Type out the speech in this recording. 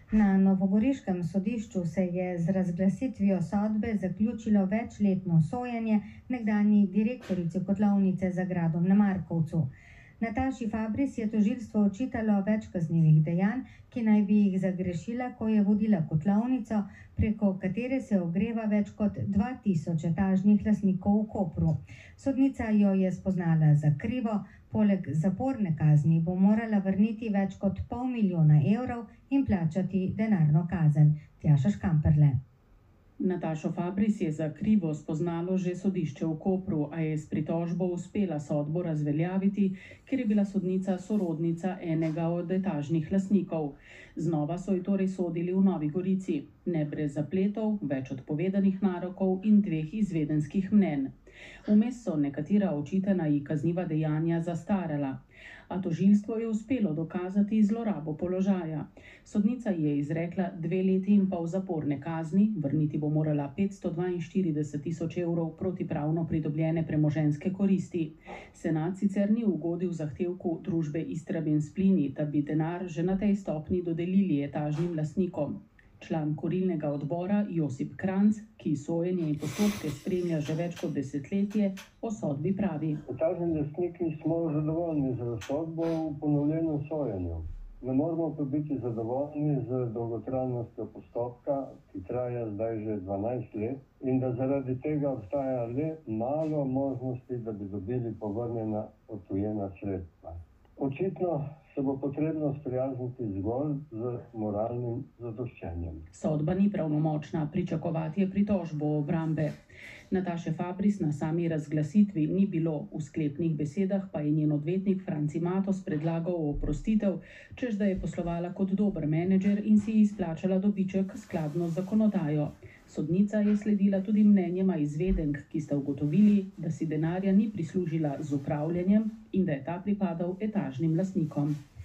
Na novogoriškem sodišču se je z razglasitvijo sodbe zaključilo večletno sojenje nekdanji direktorici kotlovnice za gradom na Markovcu. Nataši Fabris je tožilstvo očitalo več kaznivih dejanj, ki naj bi jih zagrešila, ko je vodila kotlovnico, preko katere se ogreva več kot 2000 etažnih lastnikov v Kopru. Sodnica jo je spoznala za krivo, poleg zaporne kazni bo morala vrniti več kot $500 000 in plačati denarno kazen. Tjaša Škamperle. Natašo Fabris je za krivo spoznalo že sodišče v Kopru, a je s pritožbo uspela sodbo razveljaviti, ker je bila sodnica sorodnica enega od etažnih lastnikov. Znova so ji torej sodili v Novi Gorici, ne brez zapletov, več odpovedanih narokov in 2 izvedenskih mnenj. Vmes so nekatera očitana ji kazniva dejanja zastarala, a tožilstvo je uspelo dokazati zlorabo položaja. Sodnica je izrekla 2 leti in pol zaporne kazni, vrniti bo morala 542 000 evrov protipravno pridobljene premoženjske koristi. Senat sicer ni ugodil zahtevku družbe Istrabenz Plini, da bi denar že na tej stopni dodelili etažnim lastnikom. Član kurilnega odbora Josip Kranc, ki sojenje in postopke spremlja že več kot desetletje, o sodbi pravi. Etažni lastniki smo zadovoljni z sodbo v ponovljenem sojenju. Ne moramo pa biti zadovoljni z dolgotrajnostjo postopka, ki traja zdaj že 12 let in da zaradi tega obstaja le malo možnosti, da bi dobili povrnjena odtujena sredstva. Očitno se bo potrebno sprijazniti zgolj z moralnim zadoščenjem. Sodba ni pravnomočna, pričakovati je pritožbo obrambe. Nataše Fabris na sami razglasitvi ni bilo, v sklepnih besedah pa je njen odvetnik Franci Matos predlagal oprostitev, češ da je poslovala kot dober menedžer in si izplačala dobiček skladno z zakonodajo. Sodnica je sledila tudi mnenjema izvedenk, ki sta ugotovili, da si denarja ni prislužila z upravljanjem in da je ta pripadal etažnim lastnikom.